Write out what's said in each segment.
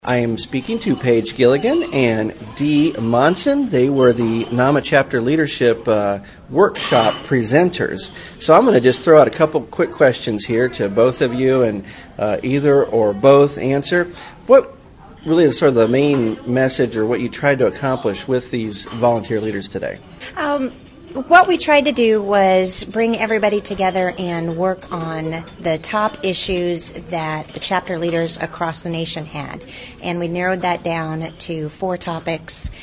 I am speaking to Paige Gilligan and Dee Monson. They were the NAMA Chapter Leadership Workshop presenters. So I'm going to just throw out a couple quick questions here to both of you, and either or both answer. What really is sort of the main message or what you tried to accomplish with these volunteer leaders today? What we tried to do was bring everybody together and work on the top issues that the chapter leaders across the nation had. And we narrowed that down to 4 topics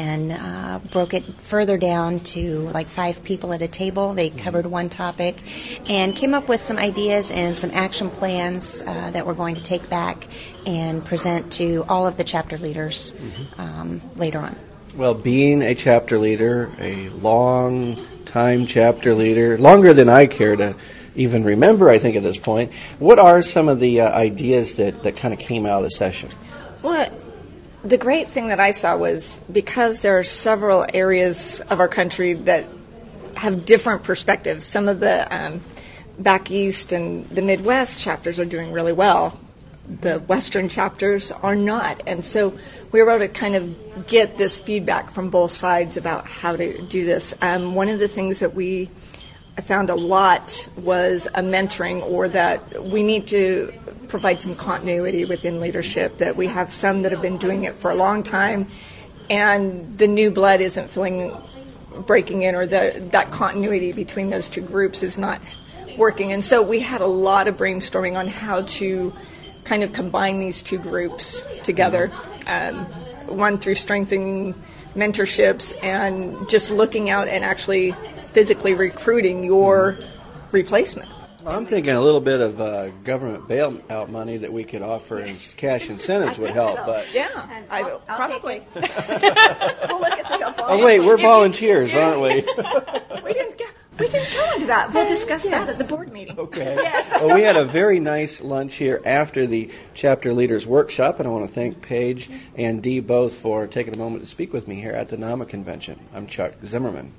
and broke it further down to like 5 people at a table. They covered one topic and came up with some ideas and some action plans that we're going to take back and present to all of the chapter leaders later on. Well, being a chapter leader, a long-time chapter leader, longer than I care to even remember, I think, at this point, what are some of the ideas that kind of came out of the session? Well, the great thing that I saw was because there are several areas of our country that have different perspectives. Some of the back east and the Midwest chapters are doing really well. The Western chapters are not. And so we were able to kind of get this feedback from both sides about how to do this. One of the things that I found a lot was a mentoring, or that we need to provide some continuity within leadership, that we have some that have been doing it for a long time and the new blood isn't breaking in, or that continuity between those two groups is not working. And so we had a lot of brainstorming on how to kind of combine these two groups together, one through strengthening mentorships and just looking out and actually physically recruiting your replacement. Well, I'm thinking a little bit of government bailout money that we could offer as cash incentives would help. So. But yeah, I'll probably. we'll look at the oh wait, we're volunteers, aren't we? We didn't go into that. We'll discuss that at the board meeting. Okay. Yes. Well, we had a very nice lunch here after the Chapter Leaders Workshop, and I want to thank Paige and Dee both for taking a moment to speak with me here at the NAMA convention. I'm Chuck Zimmerman.